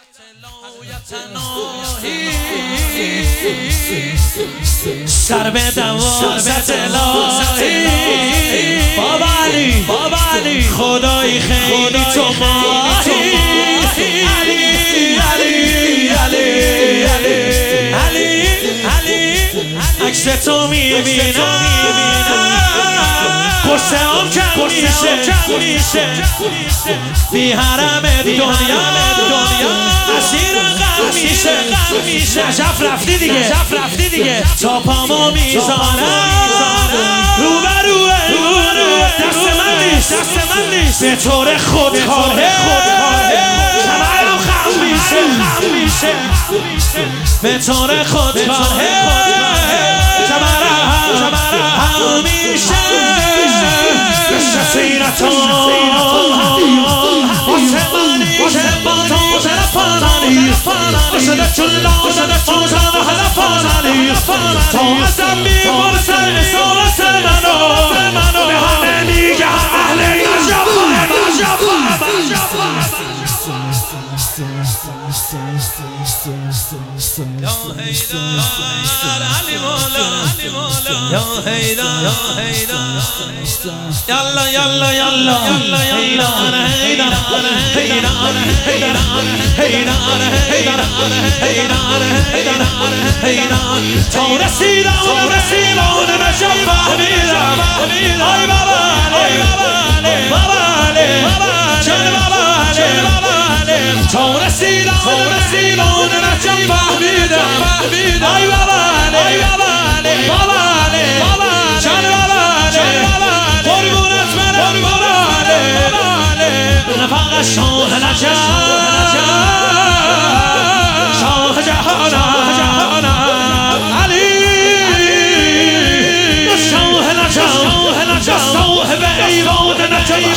سر به دوازت الهی بابا علی خدای خیلی تو ماهی علی عکس تو میبینم قصه هم کم میشه بی حرم دنیا اسیر غم میشه نجف رفتی دیگه تا پامو میزارم روبروه دست من نیست به طور خودخواهه کمرم خم میشه به طور خودخواهه کمرم میشه بشه سیرتون آسمانی که با تو تلفانانی آشده چلا تلفانانی تا ازم میپرسن اصالت منو به همه میگه اهل نجف یا حیدر علی مولا یا حیدر یلا تو رسیدم نجف فهمیدم ای بابا تو رسیدم نجف فهمیدم ای بابا قربونت برم رفاق شاه نجف شاه جهانم علی شاه نجف صاحب ایوان نجف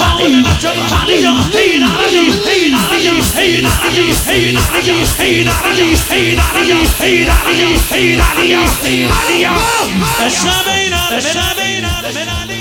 علی